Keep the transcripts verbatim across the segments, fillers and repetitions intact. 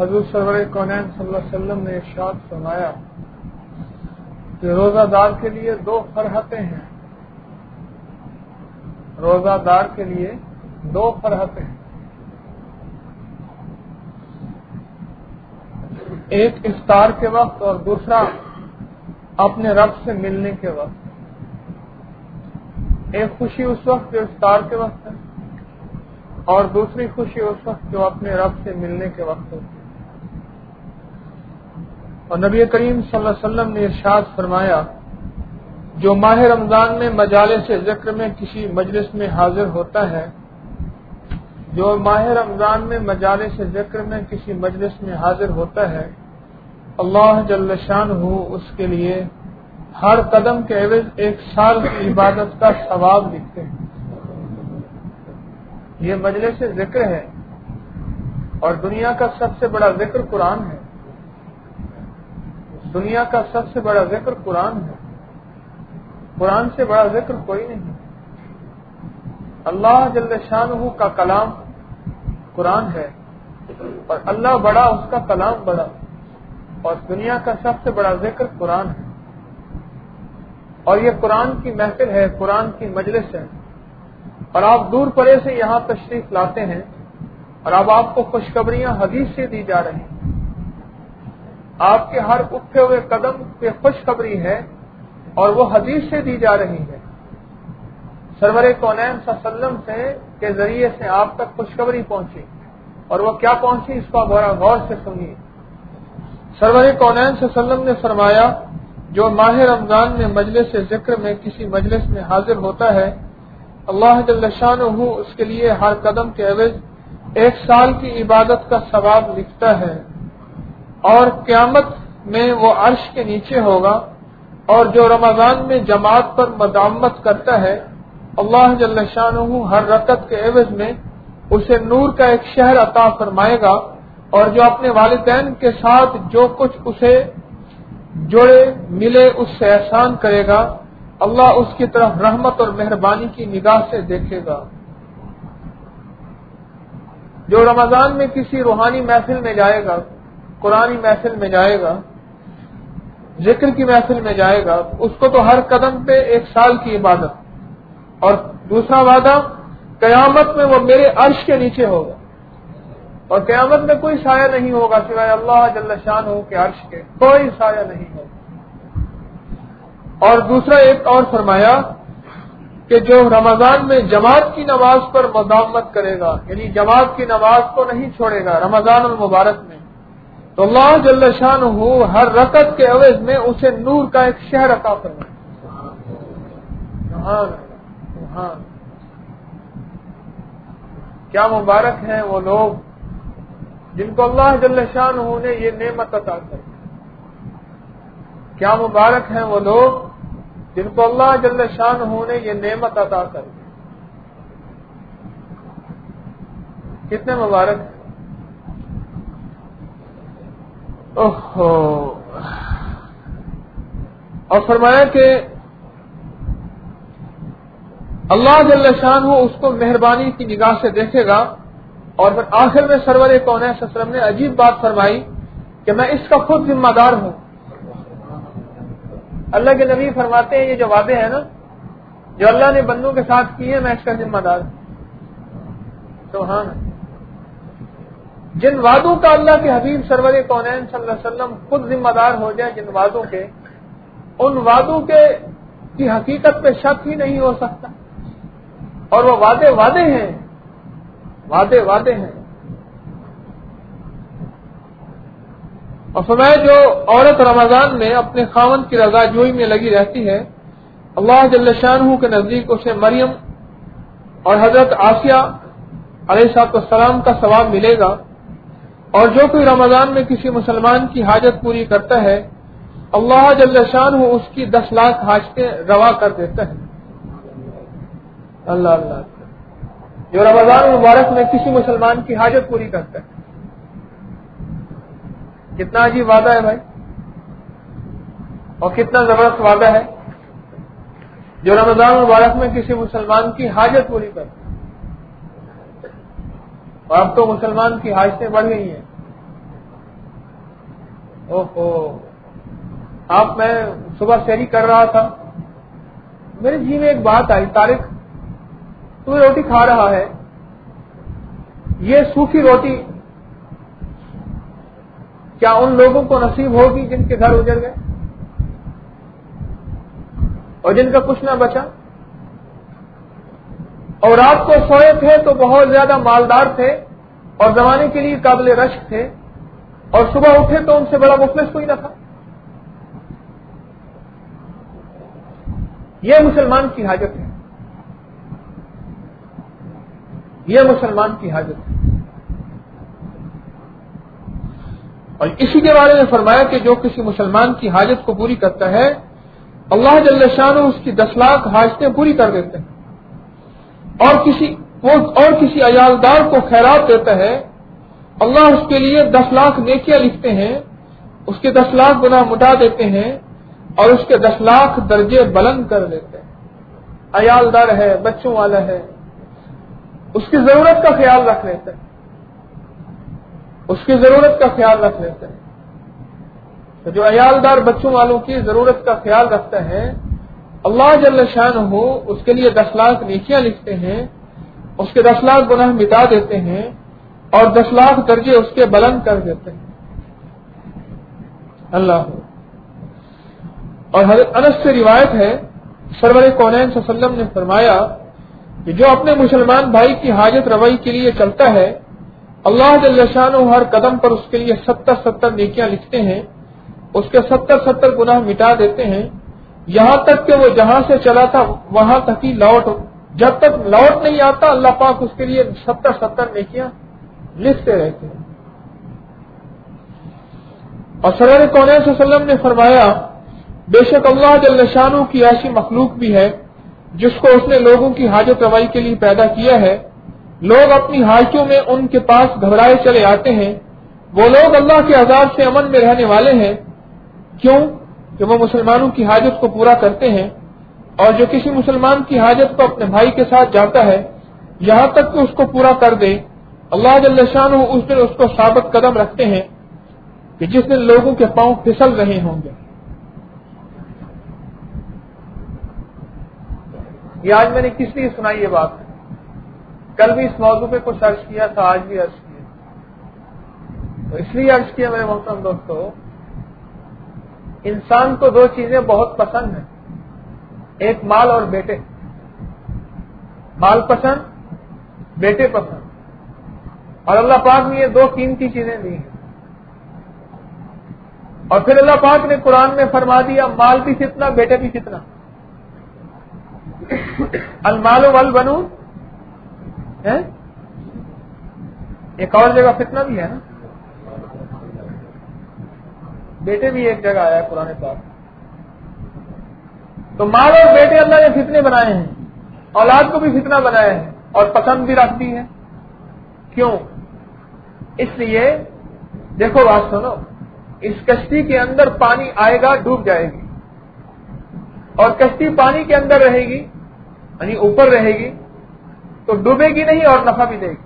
حضور سرور کونین صلی اللہ علیہ وسلم نے ارشاد فرمایا کہ روزہ دار کے لیے دو فرحتیں ہیں، روزہ دار کے لیے دو فرحتیں ہیں، ایک افطار کے وقت اور دوسرا اپنے رب سے ملنے کے وقت۔ ایک خوشی اس وقت جو افطار کے وقت ہے اور دوسری خوشی اس وقت جو اپنے رب سے ملنے کے وقت ہوتی ہے۔ اور نبی کریم صلی اللہ علیہ وسلم نے ارشاد فرمایا جو ماہ رمضان میں مجالس ذکر میں کسی مجلس میں حاضر ہوتا ہے، جو ماہ رمضان میں مجالس ذکر میں کسی مجلس میں حاضر ہوتا ہے، اللہ جل شانہ اس کے لیے ہر قدم کے عوض ایک سال کی عبادت کا ثواب لکھتے ہیں۔ یہ مجلس ذکر ہے اور دنیا کا سب سے بڑا ذکر قرآن ہے، دنیا کا سب سے بڑا ذکر قرآن ہے، قرآن سے بڑا ذکر کوئی نہیں۔ اللہ جل شانہ کا کلام قرآن ہے اور اللہ بڑا، اس کا کلام بڑا، اور دنیا کا سب سے بڑا ذکر قرآن ہے۔ اور یہ قرآن کی محفل ہے، قرآن کی مجلس ہے، اور آپ دور پرے سے یہاں تشریف لاتے ہیں اور اب آپ کو خوشخبریاں حدیث سے دی جا رہی ہیں، آپ کے ہر اٹھے ہوئے قدم پہ خوشخبری ہے اور وہ حدیث سے دی جا رہی ہے، سرور کونین صلی اللہ علیہ وسلم سے کے ذریعے سے آپ تک خوشخبری پہنچی، اور وہ کیا پہنچی اس کو بڑا غور سے سنیے۔ سرور کونین صلی اللہ علیہ وسلم نے فرمایا جو ماہ رمضان میں مجلس ذکر میں کسی مجلس میں حاضر ہوتا ہے، اللہ جل شانہ اس کے لیے ہر قدم کے عوض ایک سال کی عبادت کا ثواب لکھتا ہے، اور قیامت میں وہ عرش کے نیچے ہوگا، اور جو رمضان میں جماعت پر مداومت کرتا ہے، اللہ جل شانہ ہر رکعت کے عوض میں اسے نور کا ایک شہر عطا فرمائے گا، اور جو اپنے والدین کے ساتھ جو کچھ اسے جوڑے ملے اس سے احسان کرے گا، اللہ اس کی طرف رحمت اور مہربانی کی نگاہ سے دیکھے گا۔ جو رمضان میں کسی روحانی محفل میں جائے گا، قرآنی محفل میں جائے گا، ذکر کی محفل میں جائے گا، اس کو تو ہر قدم پہ ایک سال کی عبادت، اور دوسرا وعدہ قیامت میں وہ میرے عرش کے نیچے ہوگا، اور قیامت میں کوئی سایہ نہیں ہوگا سوائے اللہ جل شانہ کے عرش کے، کوئی سایہ نہیں ہوگا۔ اور دوسرا ایک اور فرمایا کہ جو رمضان میں جماعت کی نماز پر مداومت کرے گا، یعنی جماعت کی نماز کو نہیں چھوڑے گا رمضان المبارک میں، تو اللہ جل شانہ ہر رکعت کے عوض میں اسے نور کا ایک شہر عطا فرمائے گا۔ ہاں، کیا مبارک ہیں وہ لوگ جن کو اللہ جل شانہ نے یہ نعمت عطا کری، کیا مبارک ہیں وہ لوگ جن کو اللہ جل شانہ نے یہ نعمت عطا کری، کتنے مبارک ہیں۔ اوہو، اور فرمایا کہ اللہ جل شانہ اس کو مہربانی کی نگاہ سے دیکھے گا، اور پھر آخر میں سرور کونین صلی اللہ علیہ وسلم نے عجیب بات فرمائی کہ میں اس کا خود ذمہ دار ہوں۔ اللہ کے نبی فرماتے ہیں یہ جو وعدے ہیں نا جو اللہ نے بندوں کے ساتھ کیے میں اس کا ذمہ دار ہوں۔ سبحان اللہ، جن وعدوں کا اللہ کے حبیب سرور کونین صلی اللہ علیہ وسلم خود ذمہ دار ہو جائے، جن وعدوں کے، ان وعدوں کے کی حقیقت پہ شک ہی نہیں ہو سکتا، اور وہ وعدے وعدے ہیں، وعدے وعدے ہیں۔ اور فرمایا جو عورت رمضان میں اپنے خاوند کی رضا جوئی میں لگی رہتی ہے، اللہ جل شانہ کے نزدیک اسے مریم اور حضرت آسیہ علیہ السلام کا ثواب ملے گا، اور جو کوئی رمضان میں کسی مسلمان کی حاجت پوری کرتا ہے، اللہ جل شانہ اس کی دس لاکھ حاجتیں روا کر دیتا ہے۔ اللہ اللہ، جو رمضان مبارک میں کسی مسلمان کی حاجت پوری کرتا ہے، کتنا عجیب وعدہ ہے بھائی، اور کتنا زبردست وعدہ ہے جو رمضان مبارک میں کسی مسلمان کی حاجت پوری کرتا ہے۔ اور اب تو مسلمان کی حاجتیں بڑھ گئی ہیں، اوہو، آپ میں صبح سحری کر رہا تھا، میرے جی میں ایک بات آئی، طارق تو روٹی کھا رہا ہے، یہ سوکھی روٹی کیا ان لوگوں کو نصیب ہوگی جن کے گھر اجڑ گئے اور جن کا کچھ نہ بچا؟ اور رات کو سوئے تھے تو بہت زیادہ مالدار تھے اور زمانے کے لیے قابل رشک تھے، اور صبح اٹھے تو ان سے بڑا مفلس کوئی نہ تھا۔ یہ مسلمان کی حاجت ہے، یہ مسلمان کی حاجت ہے۔ اور اسی کے بارے میں فرمایا کہ جو کسی مسلمان کی حاجت کو پوری کرتا ہے اللہ جل شانہ اس کی دس لاکھ حاجتیں پوری کر دیتے ہیں، اور کسی وہ اور کسی عیالدار کو خیرات دیتا ہے اللہ اس کے لیے دس لاکھ نیکیاں لکھتے ہیں، اس کے دس لاکھ گناہ مٹا دیتے ہیں اور اس کے دس لاکھ درجے بلند کر دیتے ہیں۔ عیالدار ہے، بچوں والا ہے، اس کی ضرورت کا خیال رکھ لیتے ہیں، اس کی ضرورت کا خیال رکھ لیتے ہیں۔ تو جو عیالدار بچوں والوں کی ضرورت کا خیال رکھتا ہے اللہ جل شانہ اس کے لیے دس لاکھ نیکیاں لکھتے ہیں، اس کے دس لاکھ گناہ مٹا دیتے ہیں اور دس لاکھ درجے اس کے بلند کر دیتے ہیں۔ اللہ، اور حضرت انس سے روایت ہے سرور کونین صلی اللہ علیہ وسلم نے فرمایا کہ جو اپنے مسلمان بھائی کی حاجت روائی کے لیے چلتا ہے اللہ جل شانہ ہر قدم پر اس کے لیے ستر ستر نیکیاں لکھتے ہیں، اس کے ستر ستر گناہ مٹا دیتے ہیں، یہاں تک کہ وہ جہاں سے چلا تھا وہاں تک ہی لوٹ، جب تک لوٹ نہیں آتا اللہ پاک اس کے لیے ستر ستر نیکیاں لکھتے رہتے ہیں۔ اور سرور کونین صلی اللہ علیہ وسلم نے فرمایا بے شک اللہ جل شانہ کی ایسی مخلوق بھی ہے جس کو اس نے لوگوں کی حاجت روائی کے لیے پیدا کیا ہے، لوگ اپنی حاجتوں میں ان کے پاس گھبرائے چلے آتے ہیں، وہ لوگ اللہ کے عذاب سے امن میں رہنے والے ہیں، کیوں کہ وہ مسلمانوں کی حاجت کو پورا کرتے ہیں، اور جو کسی مسلمان کی حاجت کو اپنے بھائی کے ساتھ جاتا ہے یہاں تک کہ اس کو پورا کر دے اللہ جل شانہ اس دن اس کو ثابت قدم رکھتے ہیں کہ جس دن لوگوں کے پاؤں پھسل رہے ہوں گے۔ یہ آج میں نے کس لیے سنائی یہ بات؟ کل بھی اس موضوع پہ کچھ عرض کیا تھا، آج بھی عرض کیا، تو اس لیے عرض کیا میرے محترم دوستو، انسان کو دو چیزیں بہت پسند ہیں، ایک مال اور بیٹے، مال پسند، بیٹے پسند، اور اللہ پاک نے یہ دو قیمتی چیزیں دی ہیں، اور پھر اللہ پاک نے قرآن میں فرما دیا مال بھی فتنہ، بیٹے بھی فتنہ، المال والبنون ہے، ایک اور جگہ فتنہ بھی ہے نا، بیٹے بھی ایک جگہ آیا ہے قرآن پاک۔ تو مال اور بیٹے اللہ نے فتنے بنائے ہیں، اولاد کو بھی فتنہ بنایا ہے اور پسند بھی رکھتی ہے، کیوں؟ اس لیے دیکھو بات سنو، اس کشتی کے اندر پانی آئے گا ڈوب جائے گی، اور کشتی پانی کے اندر رہے گی یعنی اوپر رہے گی تو ڈوبے گی نہیں اور نفع بھی دے گی۔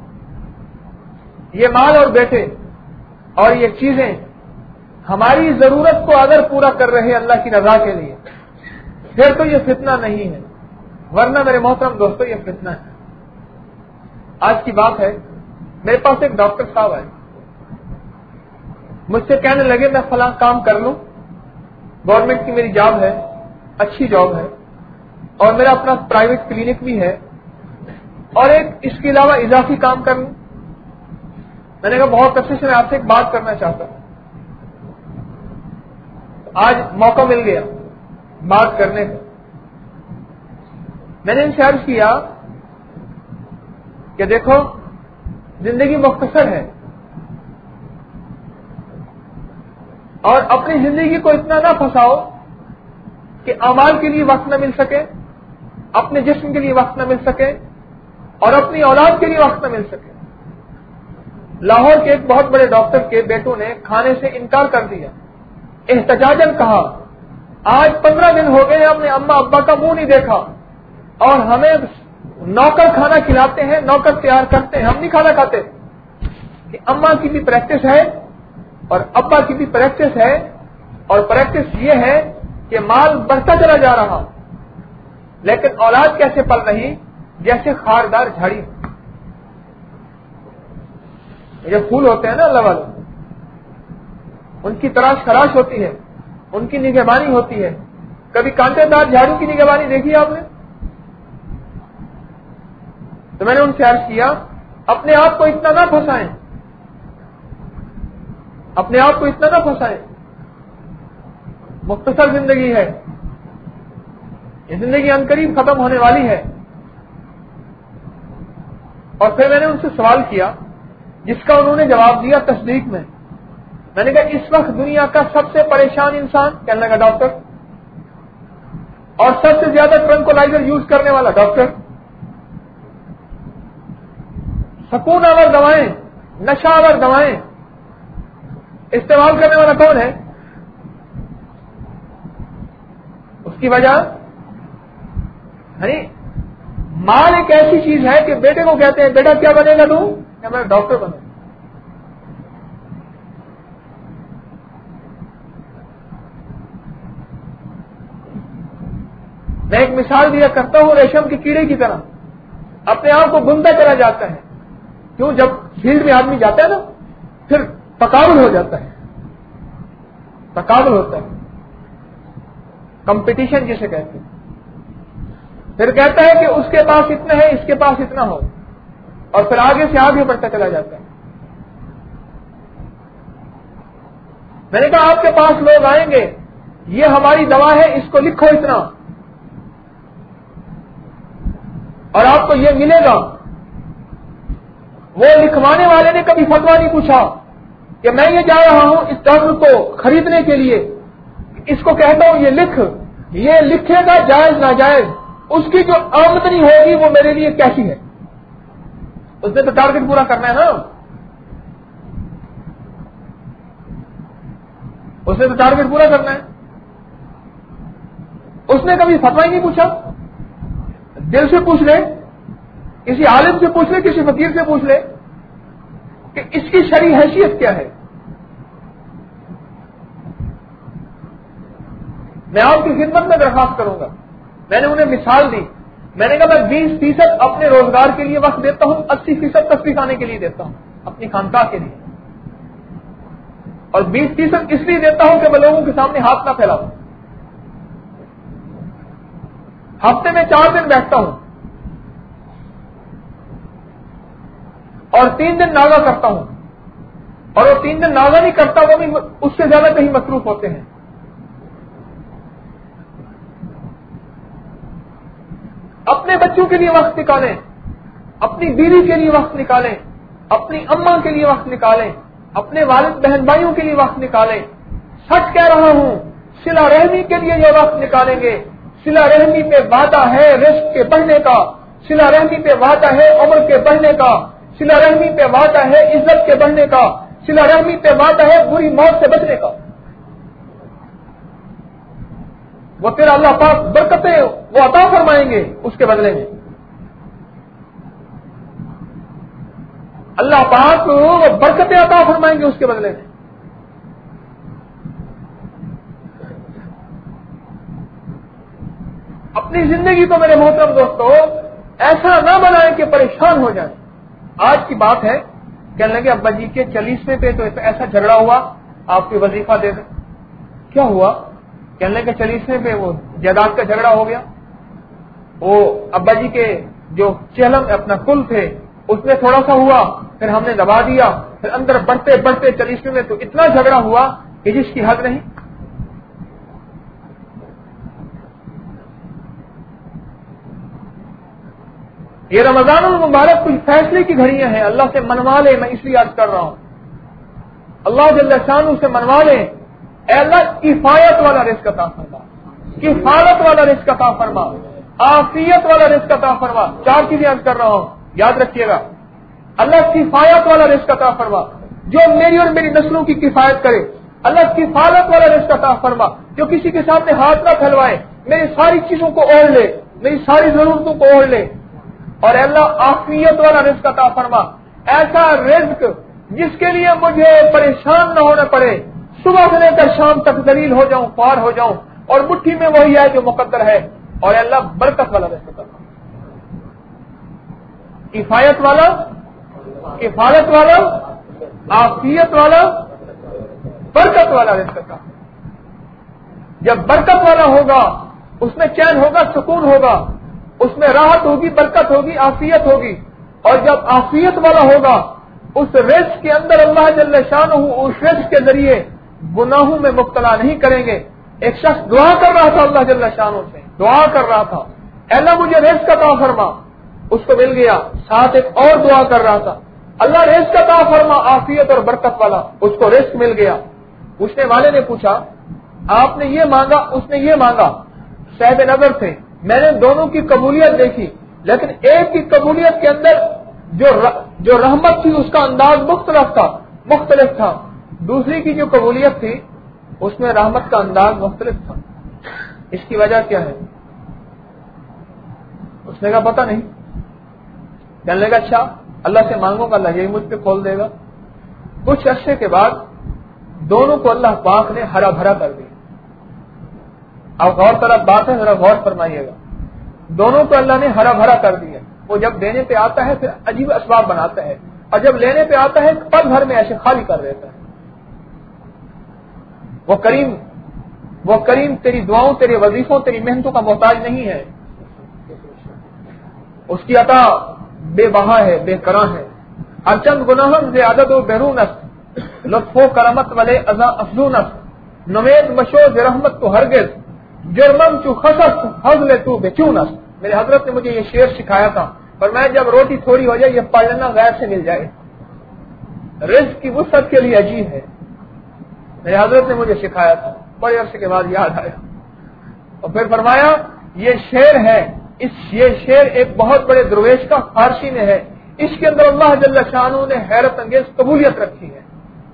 یہ مال اور بیٹے اور یہ چیزیں ہماری ضرورت کو اگر پورا کر رہے اللہ کی رضا کے لیے پھر تو یہ فتنہ نہیں ہے، ورنہ میرے محترم دوستو یہ فتنہ ہے۔ آج کی بات ہے، میرے پاس ایک ڈاکٹر صاحب آئے، مجھ سے کہنے لگے میں فلاں کام کر لوں، گورنمنٹ کی میری جاب ہے، اچھی جاب ہے، اور میرا اپنا پرائیویٹ کلینک بھی ہے، اور ایک اس کے علاوہ اضافی کام کر لوں۔ میں نے کہا بہت اچھے سے میں آپ سے ایک بات کرنا چاہتا ہوں۔ آج موقع مل گیا بات کرنے کا، میں نے ان سے عرض کیا کہ دیکھو زندگی مختصر ہے، اور اپنی زندگی کو اتنا نہ پھنساؤ کہ اعمال کے لیے وقت نہ مل سکے، اپنے جسم کے لیے وقت نہ مل سکے، اور اپنی اولاد کے لیے وقت نہ مل سکے۔ لاہور کے ایک بہت بڑے ڈاکٹر کے بیٹوں نے کھانے سے انکار کر دیا، احتجاجاً کہا آج پندرہ دن ہو گئے ہم نے اماں ابا کا منہ نہیں دیکھا، اور ہمیں نوکر کھانا کھلاتے ہیں، نوکر تیار کرتے ہیں، ہم نہیں کھانا کھاتے۔ کہ اماں کی بھی پریکٹس ہے اور ابا کی بھی پریکٹس ہے، اور پریکٹس یہ ہے کہ مال بڑھتا چلا جا رہا، لیکن اولاد کیسے پل رہی؟ جیسے خاردار جھاڑی، یہ پھول ہوتے ہیں نا اللہ والے، ان کی تراش خراش ہوتی ہے، ان کی نگہبانی ہوتی ہے. کبھی کانٹے دار جھاڑو کی نگہبانی دیکھی آپ نے؟ تو میں نے ان سے عرض کیا اپنے آپ کو اتنا نہ پھنسائیں، اپنے آپ کو اتنا نہ پھنسائیں، مختصر زندگی ہے، یہ زندگی عنقریب ختم ہونے والی ہے. اور پھر میں نے ان سے سوال کیا جس کا انہوں نے جواب دیا تصدیق میں. میں نے کہا اس وقت دنیا کا سب سے پریشان انسان، کہنے لگا ڈاکٹر، اور سب سے زیادہ ٹرنکولائزر یوز کرنے والا ڈاکٹر، سکون آور دوائیں، نشہ آور دوائیں استعمال کرنے والا کون ہے؟ اس کی وجہ یعنی مال ایک ایسی چیز ہے کہ بیٹے کو کہتے ہیں بیٹا کیا بنے گا تو کہ میں ڈاکٹر بنوں. میں ایک مثال دیا کرتا ہوں ریشم کے کیڑے کی طرح، اپنے آپ کو بنتا چلا جاتا ہے. کیوں؟ جب فیلڈ میں آدمی جاتا ہے نا پھر تقابل ہو جاتا ہے، تقابل ہوتا ہے، کمپٹیشن جسے کہتے ہیں. پھر کہتا ہے کہ اس کے پاس اتنا ہے، اس کے پاس اتنا ہو، اور پھر آگے سے آگے بڑھتا چلا جاتا ہے. میں نے کہا آپ کے پاس لوگ آئیں گے، یہ ہماری دوا ہے، اس کو لکھو اتنا، اور آپ کو یہ ملے گا. وہ لکھوانے والے نے کبھی فتوا نہیں پوچھا کہ میں یہ جا رہا ہوں اس ڈاکٹر کو خریدنے کے لیے، اس کو کہتا ہوں یہ لکھ، یہ لکھے گا جائز ناجائز، اس کی جو آمدنی ہوگی وہ میرے لیے کیسی ہے. اس نے تو ٹارگٹ پورا کرنا ہے نا، اس نے تو ٹارگٹ پورا کرنا ہے. اس نے کبھی فتوا ہی نہیں پوچھا. دل سے پوچھ لے، کسی عالم سے پوچھ لے، کسی فقیر سے پوچھ لے کہ اس کی شرعی حیثیت کیا ہے. میں آپ کی خدمت میں درخواست کروں گا. میں نے انہیں مثال دی، میں نے کہا میں بیس فیصد اپنے روزگار کے لیے وقت دیتا ہوں، اسی فیصد تصویر خانے کے لیے دیتا ہوں، اپنی خانقاہ کے لیے، اور بیس فیصد اس لیے دیتا ہوں کہ میں لوگوں کے سامنے ہاتھ نہ پھیلاؤں. ہفتے میں چار دن بیٹھتا ہوں اور تین دن ناغہ کرتا ہوں، اور وہ تین دن ناغہ نہیں کرتا، وہ بھی اس سے زیادہ کہیں مصروف ہوتے ہیں. اپنے بچوں کے لیے وقت نکالیں، اپنی بیوی کے لیے وقت نکالیں، اپنی اماں کے لیے وقت نکالیں، اپنے والد بہن بھائیوں کے لیے وقت نکالیں. سچ کہہ رہا ہوں، صلہ رحمی کے لیے یہ وقت نکالیں گے. صلہ رحمی پہ وعدہ ہے رزق کے بڑھنے کا، صلہ رحمی پہ وعدہ ہے عمر کے بڑھنے کا، صلہ رحمی پہ وعدہ ہے عزت کے بڑھنے کا، صلہ رحمی پہ وعدہ ہے بری موت سے بچنے کا. وہ تیرا اللہ پاک برکتیں وہ عطا فرمائیں گے اس کے بدلے میں. اللہ پاک وہ برکتیں عطا فرمائیں گے اس کے بدلے میں. اپنی زندگی کو میرے محترم دوستو ایسا نہ بنائیں کہ پریشان ہو جائیں. آج کی بات ہے، کہنے لگے ابا جی کے چالیسویں پہ تو ایسا جھگڑا ہوا، آپ کو وظیفہ دے دیں. کیا ہوا؟ کہنے لگے چالیسویں پہ وہ جائیداد کا جھگڑا ہو گیا. وہ ابا جی کے جو چہلم اپنا کل تھے اس میں تھوڑا سا ہوا، پھر ہم نے دبا دیا، پھر اندر بڑھتے بڑھتے چالیسویں میں تو اتنا جھگڑا ہوا کہ جس کی حد نہیں. یہ رمضان المبارک کچھ فیصلے کی گھڑیاں ہیں. اللہ سے منوا لے، میں اس لیے عرض کر رہا ہوں، اللہ جل شانہ سے منوا لے. اے اللہ کفایت والا رزق عطا فرما، کفالت والا رزق عطا فرما، عافیت والا رزق عطا فرما. چار چیزیں عرض کر رہا ہوں، یاد رکھیے گا. اللہ کفایت والا رزق عطا فرما، جو میری اور میری نسلوں کی کفایت کرے. اللہ کفالت والا رزق عطا فرما، جو کسی کے سامنے ہاتھ نہ پھیلوائے، میری ساری چیزوں کو اوڑھ لے، میری ساری ضرورتوں کو اوڑھ لے. اور اللہ عافیت والا رزق عطا فرما، ایسا رزق جس کے لیے مجھے پریشان نہ ہونا پڑے، صبح سے لے کر شام تک ذلیل ہو جاؤں، خوار ہو جاؤں، اور مٹھی میں وہی ہے جو مقدر ہے، اور اللہ برکت والا رزق کرنا، کفایت والا، کفالت والا، عافیت والا، برکت والا رزق کا۔ جب برکت والا ہوگا اس میں چین ہوگا، سکون ہوگا، اس میں راحت ہوگی، برکت ہوگی، عافیت ہوگی، اور جب عافیت والا ہوگا اس رزق کے اندر اللہ جل شانہ اس رزق کے ذریعے گناہوں میں مبتلا نہیں کریں گے۔ ایک شخص دعا کر رہا تھا اللہ جل شانہ سے، دعا کر رہا تھا اے اللہ مجھے رزق عطا فرما، اس کو مل گیا، ساتھ ایک اور دعا کر رہا تھا اللہ رزق عطا فرما عافیت اور برکت والا، اس کو رزق مل گیا۔ پوچھنے والے نے پوچھا آپ نے یہ مانگا، اس نے یہ مانگا، صاحب نظر تھے، میں نے دونوں کی قبولیت دیکھی، لیکن ایک کی قبولیت کے اندر جو جو رحمت تھی اس کا انداز مختلف تھا مختلف تھا دوسری کی جو قبولیت تھی اس میں رحمت کا انداز مختلف تھا۔ اس کی وجہ کیا ہے؟ اس نے کہا پتہ نہیں۔ کہنے لگا اچھا اللہ سے مانگو گا اللہ یہی مجھ پہ کھول دے گا۔ کچھ عرصے کے بعد دونوں کو اللہ پاک نے ہرا بھرا کر دیا۔ اب غور طرف بات ہے، ذرا غور فرمائیے گا، دونوں کو اللہ نے ہرا بھرا کر دیا۔ وہ جب دینے پہ آتا ہے پھر عجیب اسباب بناتا ہے، اور جب لینے پہ آتا ہے پل بھر میں ایسے خالی کر دیتا ہے۔ وہ کریم وہ کریم تیری دعاؤں، تیرے وظیفوں، تیری محنتوں کا محتاج نہیں ہے، اس کی عطا بے بہا ہے، بے کراں ہے۔ ارچند گناہن سے عدد و بیرونس، لطف و کرمت والے ازا افزونس، نوید مشو ز رحمت تو ہرگز، جرمم چو خسس حضل تو بچونس۔ میرے حضرت نے مجھے یہ شعر سکھایا تھا، پر میں جب روٹی تھوڑی ہو جائے یہ پڑھ لینا غیر سے مل جائے، رزق کی وسعت کے لیے عجیب ہے۔ میرے حضرت نے مجھے سکھایا تھا، بڑے عرصے کے بعد یاد آیا، اور پھر فرمایا یہ شعر ہے، اس یہ شعر ایک بہت بڑے درویش کا فارسی میں ہے، اس کے اندر اللہ جل شانہ نے حیرت انگیز قبولیت رکھی ہے۔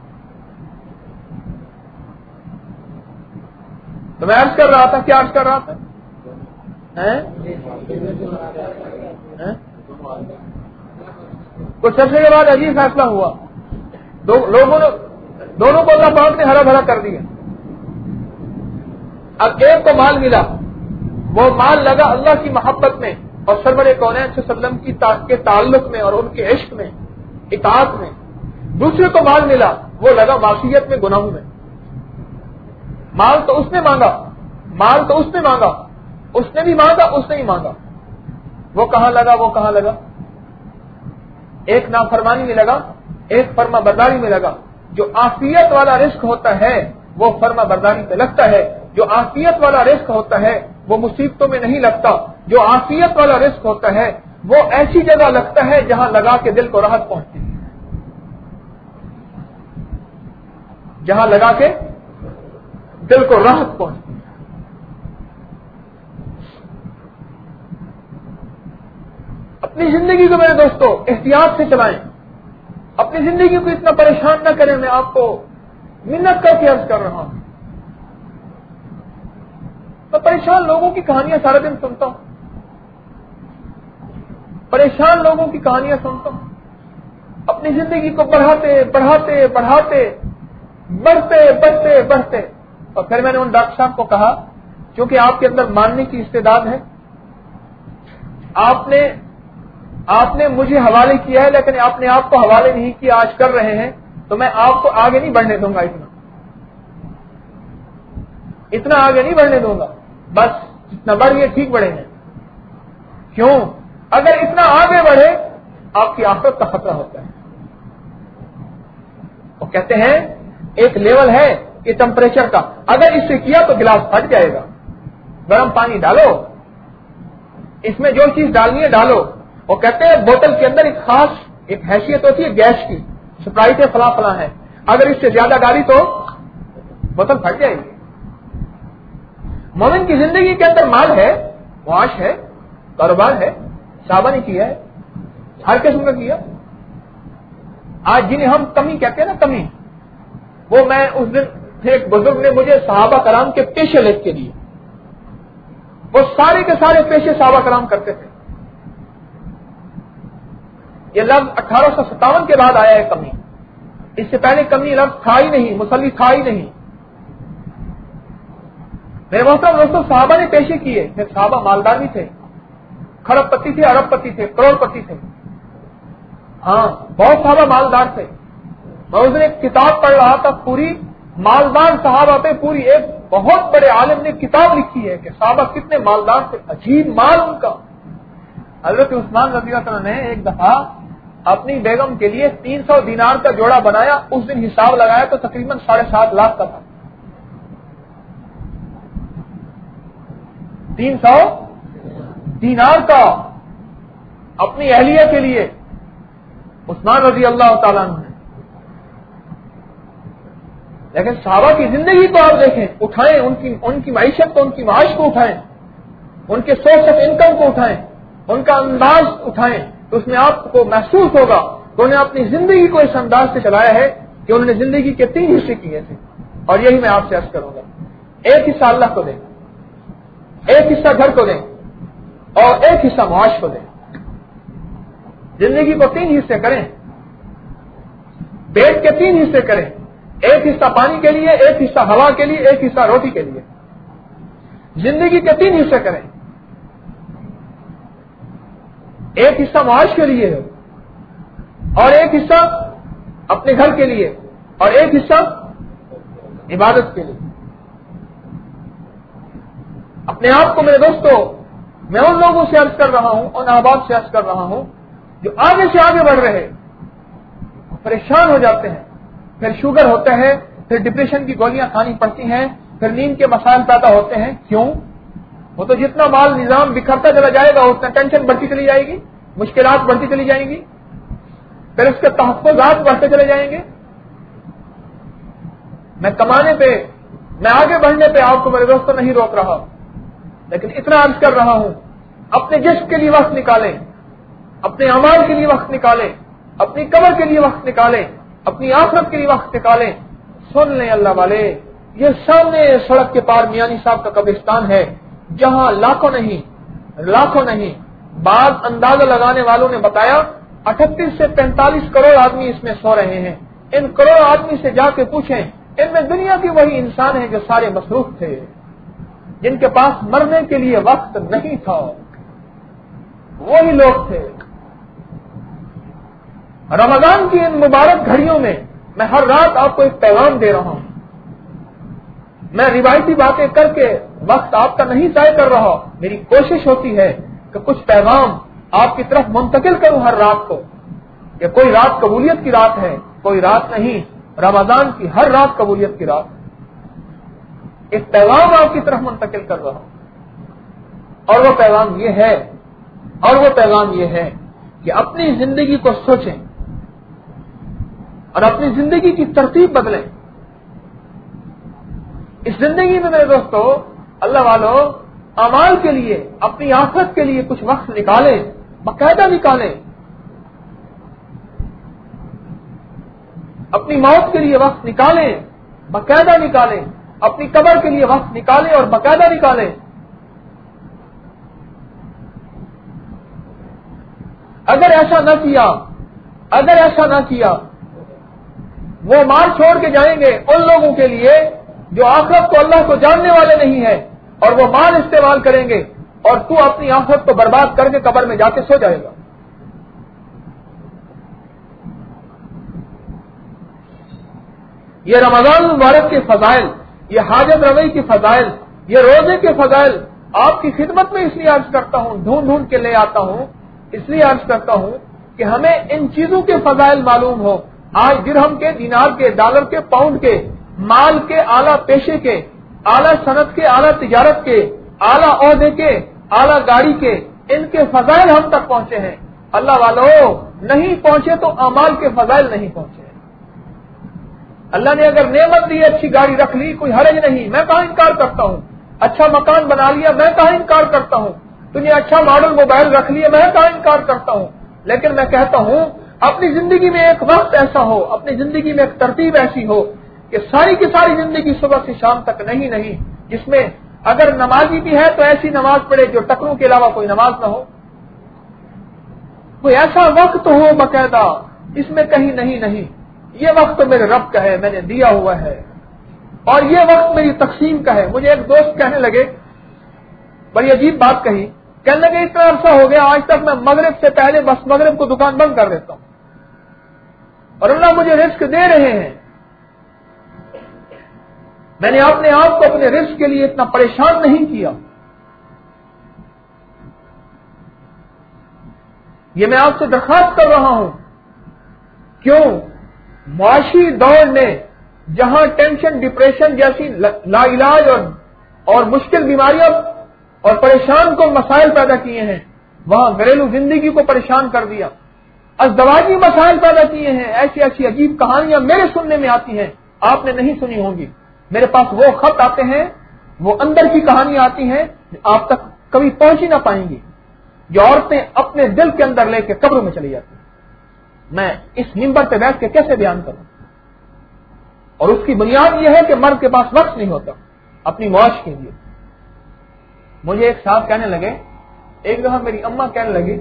تو میں عرض کر رہا تھا، کیا عرض کر رہا تھا؟ کچھ عرصے کے بعد عجیب فیصلہ ہوا، دو لوگوں نے دونوں کو اللہ پاک نے ہرا بھرا کر دیا۔ اب ایک کو مال ملا، وہ مال لگا اللہ کی محبت میں اور سرور کونین صلی اللہ علیہ وسلم کی کے تعلق میں اور ان کے عشق میں، اطاعت میں۔ دوسرے کو مال ملا، وہ لگا معصیت میں، گناہوں میں۔ مال تو اس نے مانگا مال تو اس نے مانگا اس نے بھی مانگا، اس نے ہی مانگا۔ وہ کہاں لگا وہ کہاں لگا؟ ایک نافرمانی میں لگا، ایک فرما برداری میں لگا۔ جو عافیت والا رزق ہوتا ہے وہ فرما برداری پہ لگتا ہے، جو عافیت والا رزق ہوتا ہے وہ مصیبتوں میں نہیں لگتا، جو عافیت والا رزق ہوتا ہے وہ ایسی جگہ لگتا ہے جہاں لگا کے دل کو راحت پہنچتی ہے، جہاں لگا کے دل کو راحت پہنچتی ہے۔ اپنی زندگی کو میرے دوستو احتیاط سے چلائیں، اپنی زندگی کو اتنا پریشان نہ کریں۔ میں آپ کو منت کر کے عرض کر رہا ہوں، میں پریشان لوگوں کی کہانیاں سارا دن سنتا ہوں، پریشان لوگوں کی کہانیاں سنتا ہوں، اپنی زندگی کو بڑھاتے بڑھاتے بڑھاتے بڑھتے بڑھتے بڑھتے اور پھر میں نے ان ڈاکٹر صاحب کو کہا کیونکہ آپ کے اندر ماننے کی استعداد ہے، آپ نے آپ نے مجھے حوالے کیا ہے لیکن آپ نے آپ کو حوالے نہیں کیا، آج کر رہے ہیں، تو میں آپ کو آگے نہیں بڑھنے دوں گا، اتنا اتنا آگے نہیں بڑھنے دوں گا، بس اتنا بڑھیے، ٹھیک بڑھے ہیں۔ کیوں؟ اگر اتنا آگے بڑھے آپ کی آخرت کا خطرہ ہوتا ہے۔ وہ کہتے ہیں ایک لیول ہے یہ ٹمپریچر کا، اگر اس سے کیا تو گلاس پھٹ جائے گا، گرم پانی ڈالو، اس میں جو چیز ڈالنی ہے ڈالو۔ وہ کہتے ہیں بوتل کے اندر ایک خاص ایک حیثیت ہوتی ہے گیس کی، سپرائٹ ہے، فلاں فلاں ہے، اگر اس سے زیادہ ڈالی تو بوتل پھٹ جائے گی۔ مومن کی زندگی کے اندر مال ہے، معاش ہے، کاروبار ہے، صحابہ نے کیا ہے، ہر قسم کا کیا۔ آج جنہیں ہم کمی کہتے ہیں نا، کمی، وہ میں اس دن ایک بزرگ نے مجھے صحابہ کرام کے پیشے لکھ کے دیے، وہ سارے کے سارے پیشے صحابہ کرام کرتے تھے۔ یہ لفظ اٹھارہ سو ستاون کے بعد آیا ہے کمی، اس سے پہلے کمی لفظ تھا ہی نہیں، مصلی تھا ہی نہیں. میرے محترم دوستوں، صحابہ نے پیشے کیے. پھر صحابہ مالدار بھی تھے، کھرب پتی تھے، ارب پتی تھے، کروڑ پتی تھے. ہاں بہت صحابہ مالدار تھے. میں اس دن ایک کتاب پڑھ رہا تھا، پوری مالدار صحابہ پہ پوری ایک بہت بڑے عالم نے کتاب لکھی ہے کہ صحابہ کتنے مالدار تھے، عجیب مال ان کا. حضرت عثمان رضی اللہ عنہ نے ایک دفعہ اپنی بیگم کے لیے تین سو دینار کا جوڑا بنایا. اس دن حساب لگایا تو تقریباً ساڑھے سات لاکھ کا تھا. تین سو دینار کا اپنی اہلیہ کے لیے عثمان رضی اللہ تعالیٰ عنہ نے. لیکن صحابہ کی زندگی کو آپ دیکھیں، اٹھائیں ان کی ان کی معیشت کو، ان کی معاش کو اٹھائیں، ان کے سورس آف انکم کو اٹھائیں، ان کا انداز اٹھائیں تو اس میں آپ کو محسوس ہوگا کہ انہوں نے اپنی زندگی کو اس انداز سے چلایا ہے کہ انہوں نے زندگی کے تین حصے کیے تھے. اور یہی میں آپ سے عرض کروں گا، ایک حصہ اللہ کو دیں، ایک حصہ گھر کو دیں، اور ایک حصہ معاش کو دیں. زندگی کو تین حصے کریں، پیٹ کے تین حصے کریں، ایک حصہ پانی کے لیے، ایک حصہ ہوا کے لیے، ایک حصہ روٹی کے لیے. زندگی کے تین حصے کریں، ایک حصہ معاش کے لیے اور ایک حصہ اپنے گھر کے لیے اور ایک حصہ عبادت کے لیے. اپنے آپ کو میرے دوستو، میں ان لوگوں سے عرض کر رہا ہوں، ان احباب سے عرض کر رہا ہوں جو آگے سے آگے بڑھ رہے، پریشان ہو جاتے ہیں، پھر شوگر ہوتا ہے، پھر ڈپریشن کی گولیاں کھانی پڑتی ہیں، پھر نیند کے مسائل پیدا ہوتے ہیں. کیوں؟ وہ تو جتنا مال نظام بکھرتا چلا جائے گا اتنا ٹینشن بڑھتی چلی جائے گی، مشکلات بڑھتی چلی جائیں گی، پھر اس کے تحفظات بڑھتے چلے جائیں گے. میں کمانے پہ، میں آگے بڑھنے پہ آپ کو میرے دوستوں نہیں روک رہا، لیکن اتنا عرض کر رہا ہوں، اپنے جسم کے لیے وقت نکالیں، اپنے اعمال کے لیے وقت نکالیں، اپنی قبر کے لیے وقت نکالیں، اپنی آخرت کے لیے وقت نکالیں. سن لیں اللہ والے، یہ سامنے سڑک کے پار میانی صاحب کا قبرستان ہے جہاں لاکھوں نہیں لاکھوں نہیں بعض اندازہ لگانے والوں نے بتایا اٹھتیس سے پینتالیس کروڑ آدمی اس میں سو رہے ہیں. ان کروڑ آدمی سے جا کے پوچھیں، ان میں دنیا کے وہی انسان ہیں جو سارے مصروف تھے، جن کے پاس مرنے کے لیے وقت نہیں تھا، وہی لوگ تھے. رمضان کی ان مبارک گھڑیوں میں میں ہر رات آپ کو ایک پیغام دے رہا ہوں. میں روایتی باتیں کر کے وقت آپ کا نہیں ضائع کر رہا. میری کوشش ہوتی ہے کہ کچھ پیغام آپ کی طرف منتقل کروں ہر رات کو، کہ کوئی رات قبولیت کی رات ہے، کوئی رات نہیں، رمضان کی ہر رات قبولیت کی رات. ایک پیغام آپ کی طرف منتقل کر رہا ہوں، اور وہ پیغام یہ ہے اور وہ پیغام یہ ہے کہ اپنی زندگی کو سوچیں اور اپنی زندگی کی ترتیب بدلیں. اس زندگی میں میرے دوستو، اللہ والو، اعمال کے لیے، اپنی آخرت کے لیے کچھ وقت نکالیں، باقاعدہ نکالیں. اپنی موت کے لیے وقت نکالیں، باقاعدہ نکالیں. اپنی قبر کے لیے وقت نکالیں اور باقاعدہ نکالیں. اگر ایسا نہ کیا اگر ایسا نہ کیا وہ مال چھوڑ کے جائیں گے ان لوگوں کے لیے جو آخرت کو اللہ کو جاننے والے نہیں ہیں، اور وہ مال استعمال کریں گے اور تو اپنی آخرت کو برباد کر کے قبر میں جا کے سو جائے گا. یہ رمضان مبارک کے فضائل، یہ حاجت روی کے فضائل، یہ روزے کے فضائل آپ کی خدمت میں اس لیے عرض کرتا ہوں، ڈھونڈ ڈھونڈ کے لے آتا ہوں، اس لیے عرض کرتا ہوں کہ ہمیں ان چیزوں کے فضائل معلوم ہو. آج درہم کے، دینار کے، ڈالر کے، پاؤنڈ کے، مال کے، اعلیٰ پیشے کے، اعلیٰ صنعت کے، اعلیٰ تجارت کے، اعلیٰ عہدے کے، اعلیٰ گاڑی کے، ان کے فضائل ہم تک پہنچے ہیں. اللہ والو، نہیں پہنچے تو اعمال کے فضائل نہیں پہنچے. اللہ نے اگر نعمت دی، اچھی گاڑی رکھ لی، کوئی حرج نہیں، میں کہاں انکار کرتا ہوں. اچھا مکان بنا لیا، میں کہاں انکار کرتا ہوں. تم نے اچھا ماڈل موبائل رکھ لیا، میں کہاں انکار کرتا ہوں. لیکن میں کہتا ہوں اپنی زندگی میں ایک وقت ایسا ہو، اپنی زندگی میں ایک ترتیب ایسی ہو کہ ساری کی ساری زندگی صبح سے شام تک نہیں نہیں جس میں اگر نمازی بھی ہے تو ایسی نماز پڑھے جو ٹکروں کے علاوہ کوئی نماز نہ ہو. کوئی ایسا وقت ہو باقاعدہ، اس میں کہیں نہیں نہیں یہ وقت تو میرے رب کا ہے، میں نے دیا ہوا ہے، اور یہ وقت میری تقسیم کا ہے. مجھے ایک دوست کہنے لگے، بڑی عجیب بات کہی، کہنے لگے اتنا عرصہ ہو گیا آج تک میں مغرب سے پہلے بس مغرب کو دکان بند کر دیتا ہوں، اور اللہ مجھے رزق دے رہے ہیں. میں نے اپنے آپ کو اپنے رزق کے لیے اتنا پریشان نہیں کیا. یہ میں آپ سے درخواست کر رہا ہوں. کیوں؟ معاشی دور نے جہاں ٹینشن، ڈپریشن جیسی لا علاج اور اور مشکل بیماریاں اور پریشان کو مسائل پیدا کیے ہیں، وہاں گھریلو زندگی کو پریشان کر دیا، ازدواجی مسائل پیدا کیے ہیں. ایسی ایسی عجیب کہانیاں میرے سننے میں آتی ہیں، آپ نے نہیں سنی ہوں گی. میرے پاس وہ خط آتے ہیں، وہ اندر کی کہانیاں آتی ہیں آپ تک کبھی پہنچ ہی نہ پائیں گی، جو عورتیں اپنے دل کے اندر لے کے قبروں میں چلی جاتی ہیں. میں اس منبر پہ بیٹھ کے کیسے بیان کروں؟ اور اس کی بنیاد یہ ہے کہ مرد کے پاس وقت نہیں ہوتا اپنی معاش کے لیے. مجھے ایک صاحب کہنے لگے، ایک دفعہ میری اماں کہنے لگی،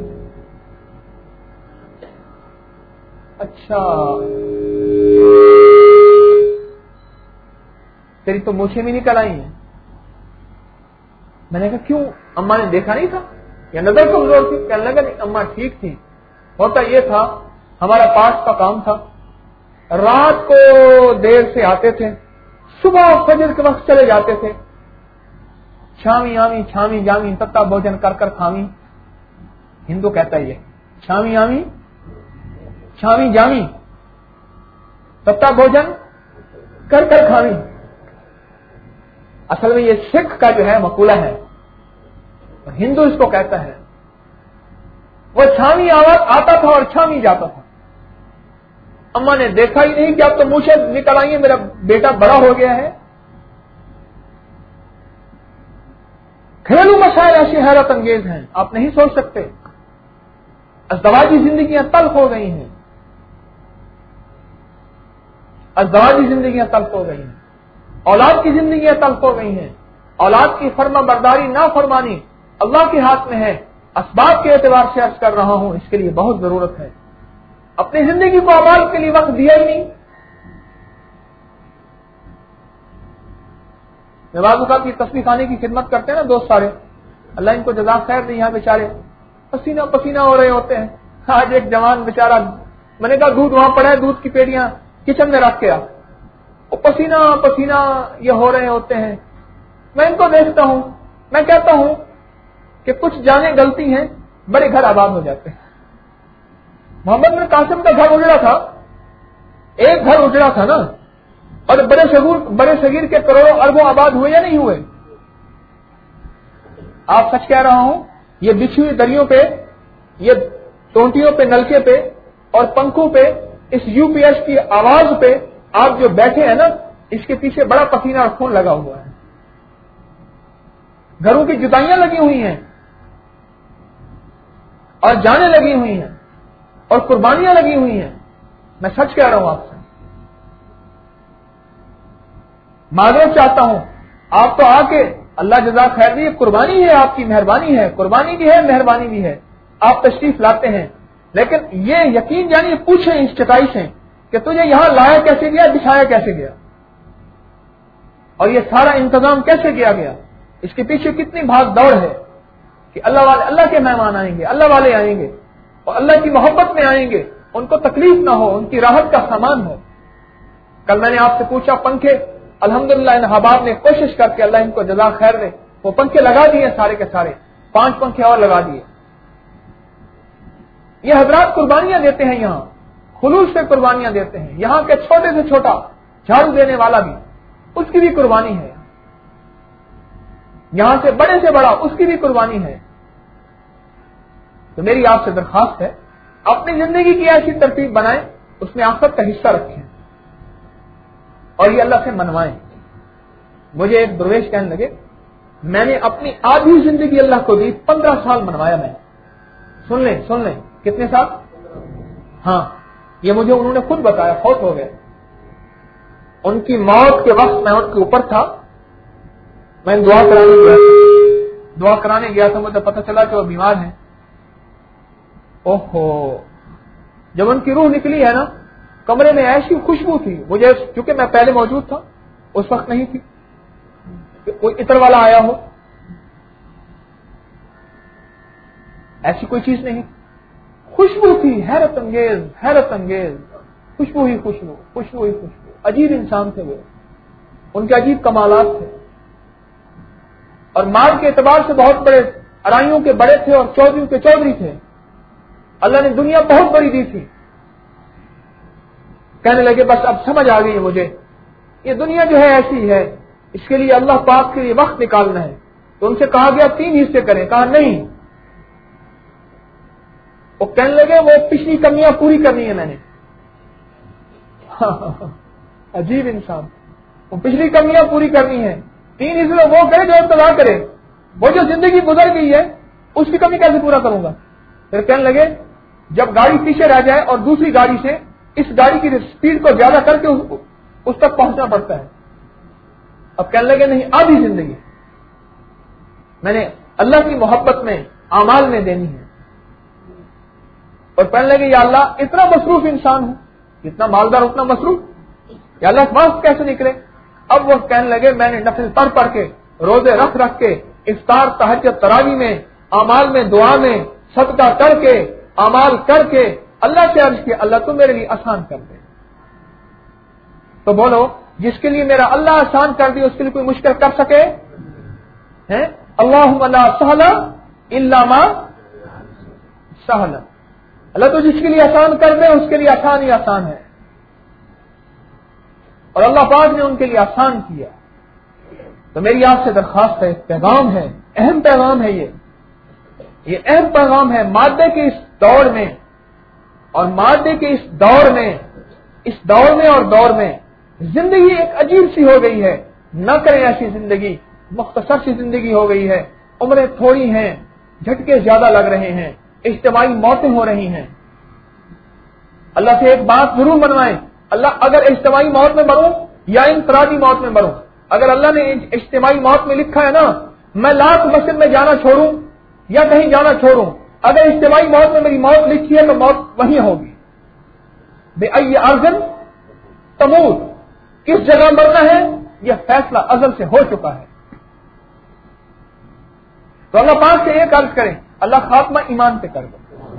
اچھا تیری تو مونچھیں بھی نکل آئی ہیں. میں نے کہا کیوں؟ اماں نے دیکھا نہیں تھا یا نظر کمزور تھی؟ کہنے لگا نہیں اماں ٹھیک تھی. ہوتا یہ تھا ہمارا پاس کا کام تھا، رات کو دیر سے آتے تھے، صبح فجر کے وقت چلے جاتے تھے. چھامی آمی چھامی جامی تتا بھوجن کر کر کھامی، ہندو کہتا ہے یہ چھامی آمی چھامی جامی تتا بھوجن کر کر کھامی. اصل میں یہ سکھ کا جو ہے مقولہ ہے، ہندو اس کو کہتا ہے. وہ چھامی آواز آتا تھا اور چھامی جاتا تھا. اماں نے دیکھا ہی نہیں کہ اب تو مونچھیں نکل آئی ہیں، میرا بیٹا بڑا ہو گیا ہے. گھریلو مسائل ایسی حیرت انگیز ہیں آپ نہیں سوچ سکتے. ازدواجی زندگیاں تلخ ہو گئی ہیں، ازدواجی زندگیاں تلخ ہو گئی ہیں، اولاد کی زندگیاں تلخ ہو گئی ہیں. اولاد کی فرما برداری نہ فرمانی اللہ کے ہاتھ میں ہے. اسباب کے اعتبار سے عرض کر رہا ہوں، اس کے لیے بہت ضرورت ہے. اپنی زندگی کو اعمال کے لیے وقت دیا ہی نہیں. بعض اوقات کی تصویر خانے کی خدمت کرتے ہیں نا دوست سارے، اللہ ان کو جزاک خیر دے، یہاں بیچارے پسینہ پسینہ ہو رہے ہوتے ہیں. آج ایک جوان بیچارہ، میں نے کہا دودھ وہاں پڑا ہے، دودھ کی پیڑیاں کچن میں رکھ کے آ. وہ پسینہ پسینہ یہ ہو رہے ہوتے ہیں. میں ان کو دیکھتا ہوں، میں کہتا ہوں کہ کچھ جانیں غلطی ہیں، بڑے گھر آباد ہو جاتے ہیں. محمد بن قاسم کا گھر اجڑا تھا، ایک گھر اجڑا تھا نا، اور بڑے شگور بڑے صغیر کے کروڑوں اربوں آباد ہوئے یا نہیں ہوئے؟ آپ سچ کہہ رہا ہوں، یہ بچھی ہوئی دریوں پہ، یہ ٹونٹیوں پہ، نلکے پہ اور پنکھوں پہ، اس یو پی ایس کی آواز پہ آپ جو بیٹھے ہیں نا، اس کے پیچھے بڑا پسینہ اور خون لگا ہوا ہے. گھروں کی جدائیاں لگی ہوئی ہیں اور جانیں لگی ہوئی ہیں اور قربانیاں لگی ہوئی ہیں. میں سچ کہہ رہا ہوں آپ سے، معذرت چاہتا ہوں. آپ تو آ کے اللہ جزاک خیر دی، قربانی ہے، آپ کی مہربانی ہے، قربانی بھی ہے، مہربانی بھی ہے، آپ تشریف لاتے ہیں. لیکن یہ یقین جانیے پوچھیں اس چٹائی سے کہ تجھے یہاں لایا کیسے گیا، بچھایا کیسے گیا، اور یہ سارا انتظام کیسے کیا گیا. اس کے پیچھے کتنی بھاگ دوڑ ہے کہ اللہ والے، اللہ کے مہمان آئیں گے، اللہ والے آئیں گے اور اللہ کی محبت میں آئیں گے، ان کو تکلیف نہ ہو، ان کی راحت کا سامان ہو. کل میں نے آپ سے پوچھا پنکھے، الحمدللہ ان احباب نے کوشش کر کے، اللہ ان کو جزاک خیر دے، وہ پنکھے لگا دیے سارے کے سارے، پانچ پنکھے اور لگا دیے. یہ حضرات قربانیاں دیتے ہیں، یہاں خلوص سے قربانیاں دیتے ہیں. یہاں کے چھوٹے سے چھوٹا جھاڑو دینے والا بھی، اس کی بھی قربانی ہے. یہاں سے بڑے سے بڑا، اس کی بھی قربانی ہے. تو میری آپ سے درخواست ہے، اپنی زندگی کی ایسی ترتیب بنائیں، اس میں آخرت کا حصہ رکھیں اور یہ اللہ سے منوائیں. مجھے ایک درویش کہنے لگے، میں نے اپنی آدھی زندگی اللہ کو دی، پندرہ سال منوایا میں. سن لیں سن لیں کتنے سال؟ ہاں، یہ مجھے انہوں نے خود بتایا، فوت ہو گئے. ان کی موت کے وقت میں ان کے اوپر تھا، میں دعا کرانے گیا تھا دعا کرانے گیا تھا مجھے پتہ چلا کہ وہ بیمار ہیں. اوہو، جب ان کی روح نکلی ہے نا، کمرے میں ایسی خوشبو تھی، مجھے چونکہ میں پہلے موجود تھا، اس وقت نہیں تھی کہ کوئی عطر والا آیا ہو، ایسی کوئی چیز نہیں، خوشبو تھی حیرت انگیز، حیرت انگیز، خوشبو ہی خوشبو، خوشبو ہی خوشبو. عجیب انسان تھے وہ، ان کے عجیب کمالات تھے، اور مال کے اعتبار سے بہت بڑے ارائیوں کے بڑے تھے اور چودھریوں کے چودھری تھے. اللہ نے دنیا بہت بڑی دی تھی. کہنے لگے بس اب سمجھ آ گئی ہے مجھے، یہ دنیا جو ہے ایسی ہے، اس کے لیے اللہ پاک کے لیے وقت نکالنا ہے. تو ان سے کہا گیا تین حصے کریں، کہا نہیں. وہ کہنے لگے وہ پچھلی کمیاں پوری کرنی ہے میں نے. عجیب انسان، وہ پچھلی کمیاں پوری کرنی ہے. تین حصے وہ کرے جو ابتدا کرے، وہ جو زندگی گزر گئی ہے اس کی کمی کیسے پورا کروں گا. پھر کہنے لگے جب گاڑی پیچھے رہ جائے اور دوسری گاڑی سے اس گاڑی کی سپیڈ کو زیادہ کر کے اس تک پہنچنا پڑتا ہے. اب کہنے لگے نہیں، آدھی زندگی میں نے اللہ کی محبت میں اعمال میں دینی ہے. اور کہنے لگے یا اللہ اتنا مصروف انسان ہوں، جتنا مالدار اتنا مصروف، یا اللہ وقت کیسے نکلے. اب وہ کہنے لگے میں نے نفل پڑھ پڑھ کے، روزے رکھ رکھ کے، افطار تہجد تراویح میں، اعمال میں دعا میں، صدقہ کر کے، اعمال کر کے اللہ سے عرض کیا اللہ تو میرے لیے آسان کر دے. تو بولو جس کے لیے میرا اللہ آسان کر دے اس کے لیے کوئی مشکل کر سکے ہیں؟ اللہم لا سہل الا ما سہل. اللہ تو جس کے لیے آسان کر دے اس کے لیے آسان ہی آسان ہے، اور اللہ پاک نے ان کے لیے آسان کیا. تو میری آپ سے درخواست ہے، پیغام ہے، اہم پیغام ہے، یہ یہ اہم پیغام ہے. مادے کے اس دور میں اور مادے کے اس دور میں اس دور میں اور دور میں زندگی ایک عجیب سی ہو گئی ہے. نہ کریں ایسی زندگی، مختصر سی زندگی ہو گئی ہے. عمریں تھوڑی ہیں، جھٹکے زیادہ لگ رہے ہیں، اجتماعی موتیں ہو رہی ہیں. اللہ سے ایک بات ضرور منوائیں، اللہ اگر اجتماعی موت میں مروں یا انفرادی موت میں مروں، اگر اللہ نے اجتماعی موت میں لکھا ہے نا میں لاکھ مسجد میں جانا چھوڑوں یا کہیں جانا چھوڑوں، اگر اجتماعی موت میں میری موت لکھی ہے تو موت وہیں ہوگی. بے ای ارضن تموت، کس جگہ مرنا ہے یہ فیصلہ ازل سے ہو چکا ہے. تو اللہ پاک سے ایک عرض کریں اللہ خاتمہ ایمان پہ کر دے،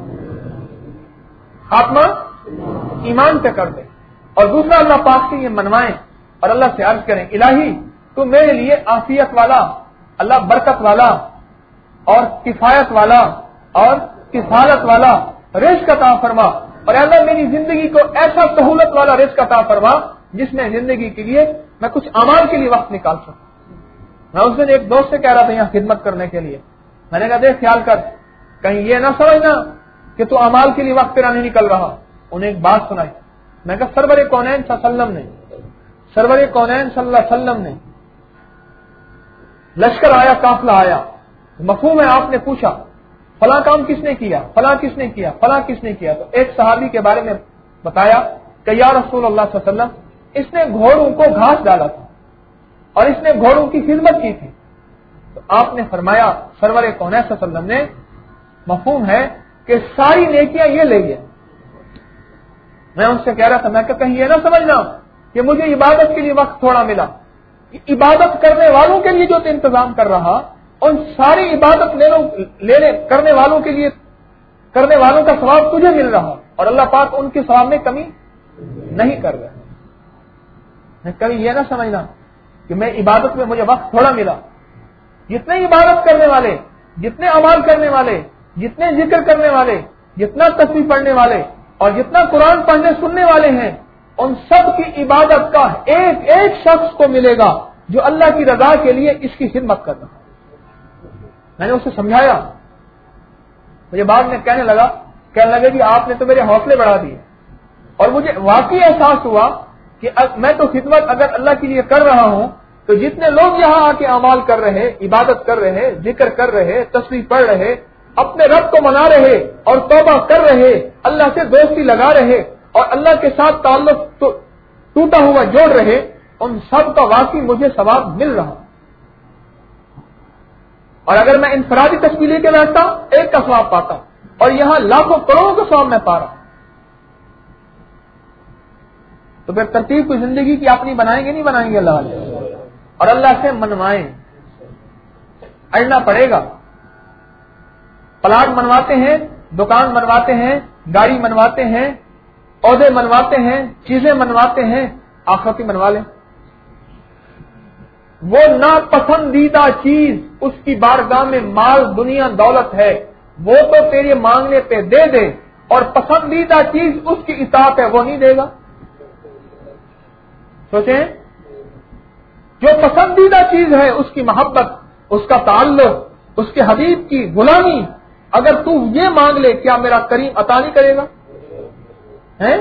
خاتمہ ایمان پہ کر دے. اور دوسرا اللہ پاک سے یہ منوائیں اور اللہ سے عرض کریں الہی تو میرے لیے عافیت والا، اللہ برکت والا اور کفایت والا اور کفالت والا رزق عطا فرما. اور اللہ میری زندگی کو ایسا سہولت والا رزق عطا فرما جس میں زندگی کے لیے میں کچھ اعمال کے لیے وقت نکال سکوں. میں اس دن ایک دوست سے کہہ رہا تھا یہاں خدمت کرنے کے لیے، میں نے کہا دیکھ خیال کر کہیں یہ نہ سمجھنا کہ تو اعمال کے لیے وقت تیرا نہیں نکل رہا. انہیں ایک بات سنائی، میں کہا سرور کونین صلی اللہ علیہ وسلم نے سرور کونین صلی اللہ علیہ وسلم نے لشکر آیا، قافلہ آیا، مفہوم ہے آپ نے پوچھا فلاں کام کس نے کیا، فلاں کس نے کیا، فلاں کس نے کیا. تو ایک صحابی کے بارے میں بتایا کہ یا رسول اللہ صلی اللہ علیہ وسلم اس نے گھوڑوں کو گھاس ڈالا تھا اور اس نے گھوڑوں کی خدمت کی تھی. تو آپ نے فرمایا سرور کونین صلی اللہ علیہ وسلم نے مفہوم ہے کہ ساری نیکیاں یہ لے گیا. میں ان سے کہہ رہا تھا میں کہ کہیں یہ نہ سمجھنا کہ مجھے عبادت کے لیے وقت تھوڑا ملا، عبادت کرنے والوں کے لیے جو تو انتظام کر رہا ان ساری عبادت لینے کرنے والوں کے لیے کرنے والوں کا ثواب تجھے مل رہا اور اللہ پاک ان کے ثواب میں کمی نہیں کر رہا. میں کبھی یہ نہ سمجھنا کہ میں عبادت میں مجھے وقت تھوڑا ملا. جتنے عبادت کرنے والے، جتنے اعمال کرنے والے، جتنے ذکر کرنے والے، جتنا تسبیح پڑھنے والے اور جتنا قرآن پڑھنے سننے والے ہیں ان سب کی عبادت کا ایک ایک شخص کو ملے گا جو اللہ کی رضا کے لیے اس کی خدمت کر رہا. میں نے اسے سمجھایا، مجھے بعد میں کہنے لگا کہنے لگا کہ آپ نے تو میرے حوصلے بڑھا دیے اور مجھے واقعی احساس ہوا کہ میں تو خدمت اگر اللہ کے لیے کر رہا ہوں تو جتنے لوگ یہاں آ کے اعمال کر رہے، عبادت کر رہے، ذکر کر رہے، تسبیح پڑھ رہے، اپنے رب کو منا رہے اور توبہ کر رہے، اللہ سے دوستی لگا رہے اور اللہ کے ساتھ تعلق ٹوٹا ہوا جوڑ رہے، ان سب کا واقعی مجھے ثواب مل رہا. اور اگر میں انفرادی تسبیح لے کے بیٹھتا ایک کا ثواب پاتا اور یہاں لاکھوں کروڑوں کا ثواب میں پا رہا. تو پھر ترتیب کی زندگی کی اپنی بنائیں گے نہیں بنائیں گے اللہ والے، اور اللہ سے منوائیں، اڑنا پڑے گا۔ پلاٹ منواتے ہیں، دکان منواتے ہیں، گاڑی منواتے ہیں، عہدے منواتے ہیں، چیزیں منواتے ہیں، آخرتی منوا لیں۔ وہ ناپسندیدہ چیز اس کی بارگاہ میں مال دنیا دولت ہے، وہ تو تیرے مانگنے پہ دے دے، اور پسندیدہ چیز اس کی اطاعت ہے وہ نہیں دے گا۔ سوچیں، جو پسندیدہ چیز ہے اس کی محبت، اس کا تعلق، اس کے حبیب کی غلامی، اگر تو یہ مانگ لے کیا میرا کریم عطا نہیں کرے گا؟ ہیں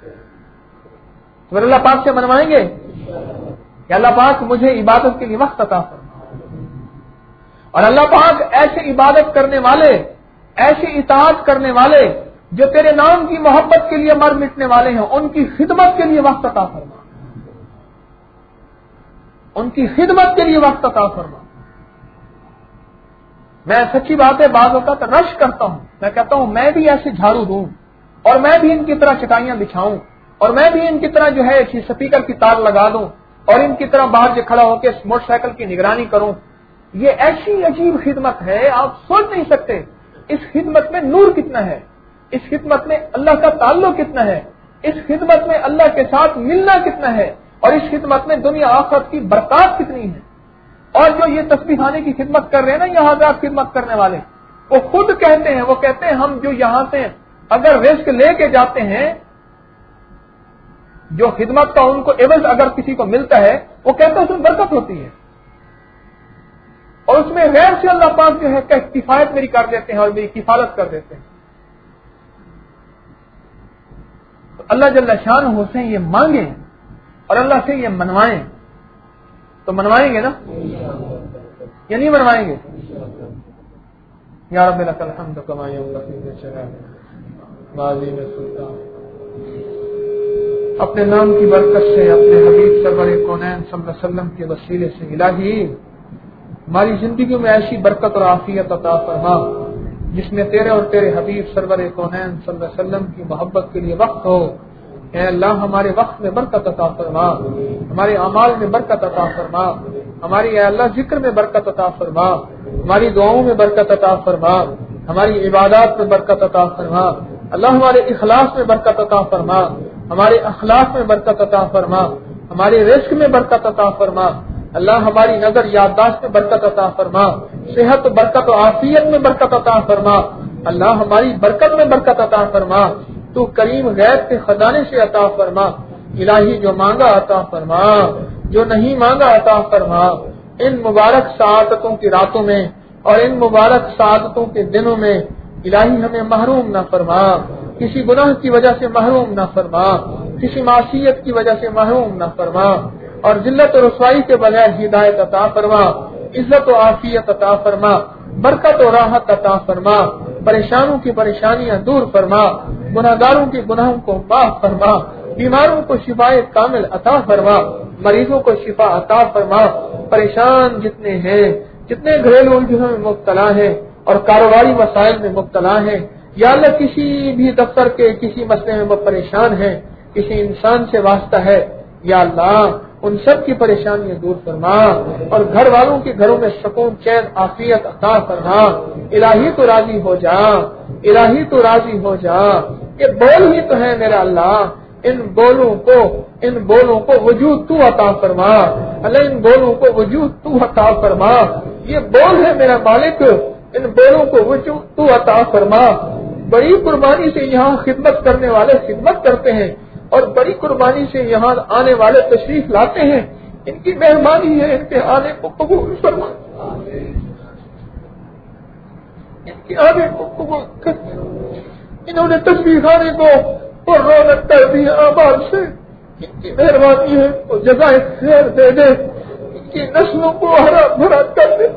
تو اللہ پاک سے منوائیں گے کہ اللہ پاک مجھے عبادت کے لیے وقت عطا فرما، اور اللہ پاک ایسے عبادت کرنے والے، ایسی اطاعت کرنے والے جو تیرے نام کی محبت کے لیے مر مٹنے والے ہیں، ان کی خدمت کے لیے وقت عطا فرما، ان کی خدمت کے لیے وقت عطا فرما۔ میں سچی بات ہے بعض اوقات رش کرتا ہوں، میں کہتا ہوں میں بھی ایسے جھاڑو دوں، اور میں بھی ان کی طرح چٹائیاں بچھاؤں، اور میں بھی ان کی طرح جو ہے سپیکر کی تار لگا دوں، اور ان کی طرح باہر جو کھڑا ہو کے موٹر سائیکل کی نگرانی کروں۔ یہ ایسی عجیب خدمت ہے، آپ سوچ نہیں سکتے اس خدمت میں نور کتنا ہے، اس خدمت میں اللہ کا تعلق کتنا ہے، اس خدمت میں اللہ کے ساتھ ملنا کتنا ہے، اور اس خدمت میں دنیا آخرت کی برکات کتنی ہے۔ اور جو یہ تسبیح خانے کی خدمت کر رہے ہیں نا یہاں آپ خدمت کرنے والے، وہ خود کہتے ہیں، وہ کہتے ہیں ہم جو یہاں سے اگر رزق لے کے جاتے ہیں، جو خدمت کا ان کو عوض اگر کسی کو ملتا ہے، وہ کہتے ہیں اس میں برکت ہوتی ہے، اور اس میں غیر سے اللہ پاک جو ہے کفایت میری کر دیتے ہیں اور میری کفالت کر دیتے ہیں۔ تو اللہ جل شانہ سے یہ مانگیں اور اللہ سے یہ منوائیں، تو منوائیں گے نا یا نہیں منوائیں گے؟ یا رب لک الحمد کما ينبغي لجلال سلطان۔ اپنے نام کی برکت سے، اپنے حبیب سرور کونین صلی اللہ علیہ وسلم کے وسیلے سے الہی ہماری زندگی میں ایسی برکت اور عافیت عطا فرما جس میں تیرے اور تیرے حبیب سرور کونین صلی اللہ علیہ وسلم کی محبت کے لیے وقت ہو۔ اے اللہ ہمارے وقت میں برکت عطا فرما، ہمارے اعمال میں برکت عطا فرما، ہماری اے اللہ ذکر میں برکت عطا فرما، ہماری دعاؤں میں برکت عطا فرما، ہماری عبادات میں برکت عطا فرما، اللہ ہمارے اخلاص میں برکت عطا فرما، ہمارے اخلاق میں برکت عطا فرما، ہمارے رزق میں برکت عطا فرما، اللہ ہماری نظر یادداشت میں برکت عطا فرما، صحت و برکت و عافیت میں برکت عطا فرما، اللہ ہماری برکت میں برکت عطا فرما، تو کریم غیب کے خزانے سے عطا فرما، الہی جو مانگا عطا فرما، جو نہیں مانگا عطا فرما۔ ان مبارک سعادتوں کی راتوں میں اور ان مبارک سعادتوں کے دنوں میں الہی ہمیں محروم نہ فرما، کسی گناہ کی وجہ سے محروم نہ فرما، کسی معصیت کی وجہ سے محروم نہ فرما، اور ذلت و رسوائی کے بغیر ہدایت عطا فرما، عزت و عافیت عطا فرما، برکت و راحت عطا فرما، پریشانوں کی پریشانیاں دور فرما، گناہگاروں کے گناہوں کو معاف فرما، بیماروں کو شفاء کامل عطا فرما، مریضوں کو شفا عطا فرما، پریشان جتنے ہیں، جتنے گھریلو الجھنوں میں مبتلا ہیں اور کاروباری مسائل میں مبتلا ہیں، یا اللہ کسی بھی دفتر کے کسی مسئلے میں وہ پریشان ہیں، کسی انسان سے واسطہ ہے، یا اللہ ان سب کی پریشانیاں دور فرما، اور گھر والوں کے گھروں میں سکون چین عافیت عطا فرما۔ الہی تو راضی ہو جا، الہی تو راضی ہو جا، یہ بول ہی تو ہے میرا اللہ، ان بولوں کو ان بولوں کو وجود تو عطا فرما، اللہ ان بولوں کو وجود تو عطا فرما، یہ بول ہے میرا مالک، ان بولوں کو وجود تو عطا فرما۔ بڑی قربانی سے یہاں خدمت کرنے والے خدمت کرتے ہیں، اور بڑی قربانی سے یہاں آنے والے تشریف لاتے ہیں، ان کی مہربانی ہے، ان کے آنے کو قبول فرما، ان کے آنے کو قبول کر، انہوں نے تسبیح خانے کو اور رونق کر دیا آباد سے، ان کی مہربانی ہے تو جزائے خیر دے دے، ان کی نسلوں کو ہرا بھرا کر دے،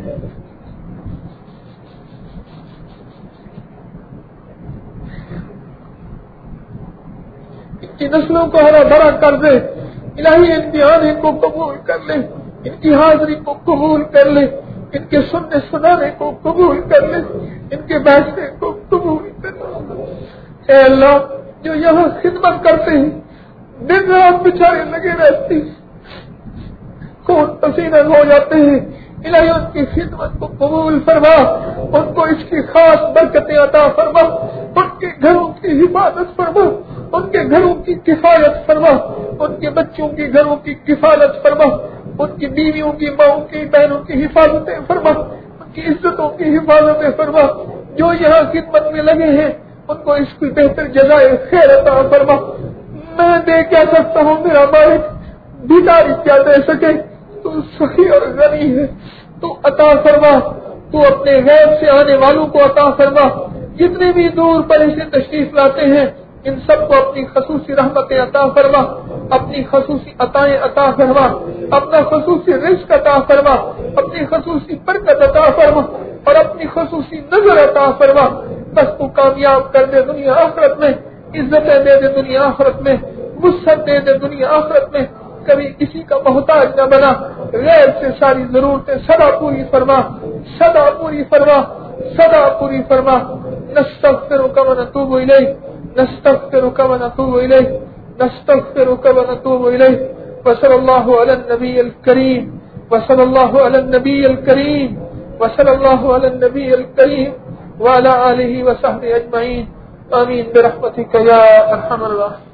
ان کی نسلوں کو ہرا بھرا کر دے، الہی ان کی آنے کو قبول کر لے، ان کی حاضری کو قبول کر لے، ان کے سننے سنانے کو قبول کر لے، ان کے بیٹھنے کو قبول کر لے۔ اے اللہ جو یہاں خدمت کرتے ہیں دن رات بیچارے لگے رہتے ہیں، خون پسینہ ہو جاتے ہیں۔ الہی ان کی خدمت کو قبول فرما، ان کو اس کی خاص برکتیں عطا فرما، ان کے گھروں کی حفاظت فرما، ان کے گھروں کی کفایت فرما، ان کے بچوں کے گھروں کی کفالت فرما، ان کی بیویوں کی، ماؤں کی، بہنوں کی حفاظتیں فرما، ان کی عزتوں کی حفاظتیں فرما۔ جو یہاں خدمت میں لگے ہیں ان کو اس کی بہتر جزائے خیر عطا فرما۔ میں دے کیا سکتا ہوں میرا مالک، بھکاری کیا دے سکے، تو سخی اور غنی ہے، تو عطا فرما۔ تو اپنے غیب سے آنے والوں کو عطا فرما، جتنے بھی دور پر اسے تشریف لاتے ہیں ان سب کو اپنی خصوصی رحمتیں عطا فرما، اپنی خصوصی عطائیں عطا فرما، اپنا خصوصی رزق عطا فرما، اپنی خصوصی برکت عطا فرما اور اپنی خصوصی نظر عطا فرما۔ بس تو کامیاب کر دے دنیا آخرت میں، عزتیں دے دے دنیا آخرت میں، وسعت دے دے دنیا آخرت میں، کبھی کسی کا محتاج نہ بنا، غیر سے ساری ضرورتیں سدا پوری فرما، سدا پوری فرما، سدا پوری فرما۔ نستغفرک و نتوب الیک، نستغفرک و نتوب الیک، نستغفرک و نتوب الیک۔ وصلی اللہ علی النبی الکریم، وصلی اللہ علی النبی الکریم، وصلی اللہ علی النبی الکریم وعلی آلہ وصحبہ اجمعین، آمین برحمتک یا ارحم الراحمین۔